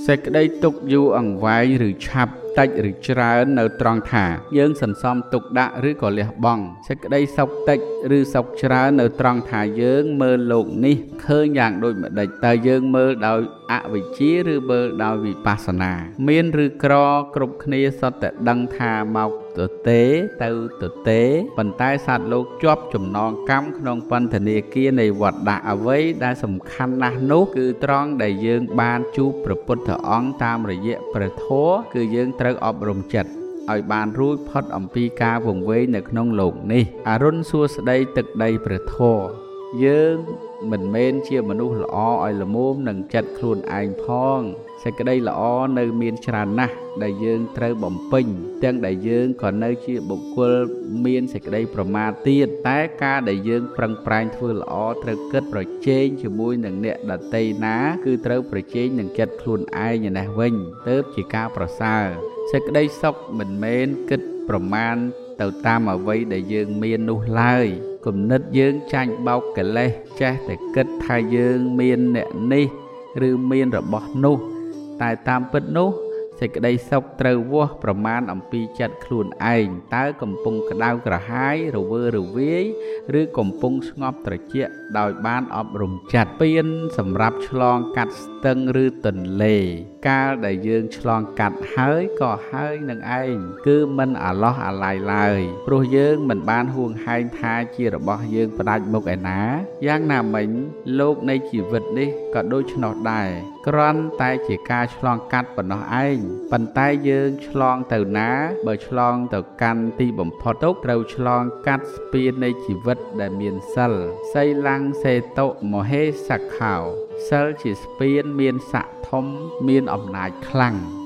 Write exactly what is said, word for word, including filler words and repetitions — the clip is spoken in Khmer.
សេចក្តីទុកយូរអង្វែងឬឆាប់តិចឬច្រើននៅត្រង់ថាយើងសន្សំទុកដាក់ឬក៏លះបង់សេចក្តីសុខតិចឬសុខច្រើននៅត្រង់ថាយើងមើលលោកនេះឃើញយ៉ាងដូចម្ដេចតើយើងមើលដោយអវិជ្ជាឬមើលដោយវិបស្សនាមានឬក្រគ្រប់គ្នាសុទ្ធតែដឹងថាមកទៅទេទៅទៅទេប៉ុន្តែសត្វលោកជាប់ចំណងកម្មក្នុងពន្ធនាគារនៃវត្តដាក់អ្វីដែលសំខាន់ណាស់នោះគឺត្រង់ដែលយើងបានជួបព្រះពុទ្ធអង្គតាមរយៈព្រះធម៌គឺយើងត្រូវអប់រំចិត្តឲ្យបានរួចផុតអំពីការវង្វេងនៅក្នុងលោកនេះអរុនសួស្តីទឹកដីព្រះធម៌យើងមិនមែនជាមនុស្សល្អឲ្យល្មមនឹងចិត្តខ្លួនឯងផងសេចក្តីល្អនៅមានច្រើនណាស់ដែលយើងត្រូវបំពេញទាំងដែលយើងក៏នៅជាបុគ្គលមានសេចក្តីប្រមាទទៀតតែការដែលយើងប្រឹងប្រែងធ្វើល្អត្រូវគិតប្រជែងជាមួយនឹងអ្នកដទៃណាគឺត្រូវប្រជែងនឹងចិត្តខ្លួនឯងនេះវិញទើបជាការប្រសើរសេចក្តីសុខមិនមែនគិតប្រមាណទៅតាមអ្វីដែលយើងមាននោះឡើយគំនិតយើងចាញ់បោកកិលេសចេះតែគិតថាយើងមានអ្នកនេះឬមានរបស់នោះតែតាមពិតនោះសេចក្តីសុខត្រូវវាស់ប្រមាណអំពីចិត្តខ្លួនឯងតើកំពុងក្តៅក្រហាយរវើរវាយឬកំពុងស្ងប់ត្រជាក់ដោយបានអប់រំចិត្តពៀនសម្រាប់ឆ្លងកាត់ស្ទឹងឬទន្លេកាលដែលយើងឆ្លងកាត់ហើយក៏ហើយនឹងឯងគឺមិនអាឡោះអាល័យឡើយព្រោះយើងមិនបានហួងហែងថាជារបស់យើងផ្ដាច់មុខឯណាយ៉ាងណាមិញលោកនៃជីវិតនេះក៏ដូច្នោះដែរគ្រាន់តែជាការឆ្លងកាត់ប៉ុណ្ណោះឯងប៉ុន្តែយើងឆ្លងទៅណាបើឆ្លងទៅកាន់ទីបំផុតទុកត្រូវឆ្លងកាត់ស្ពាននៃជីវិតដែលមានសិលសីលੰសេតុមហេសខោសិលជាស្ពានមានស័ក្តិធំមានអំណាចខ្លាំង